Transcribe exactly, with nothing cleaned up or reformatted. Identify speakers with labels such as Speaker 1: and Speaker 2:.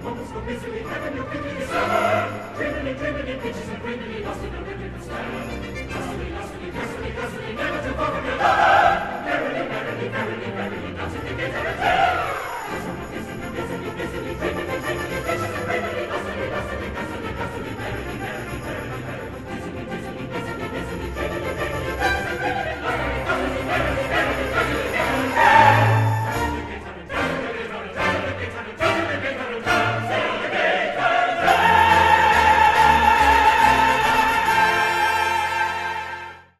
Speaker 1: Moments go busily, heaven you'll quickly discover. Dreamily, dreamily, peaches and creamily, lost in a ribbon of stand. Lustily, lustily, gustily, gustily, never too far from your love.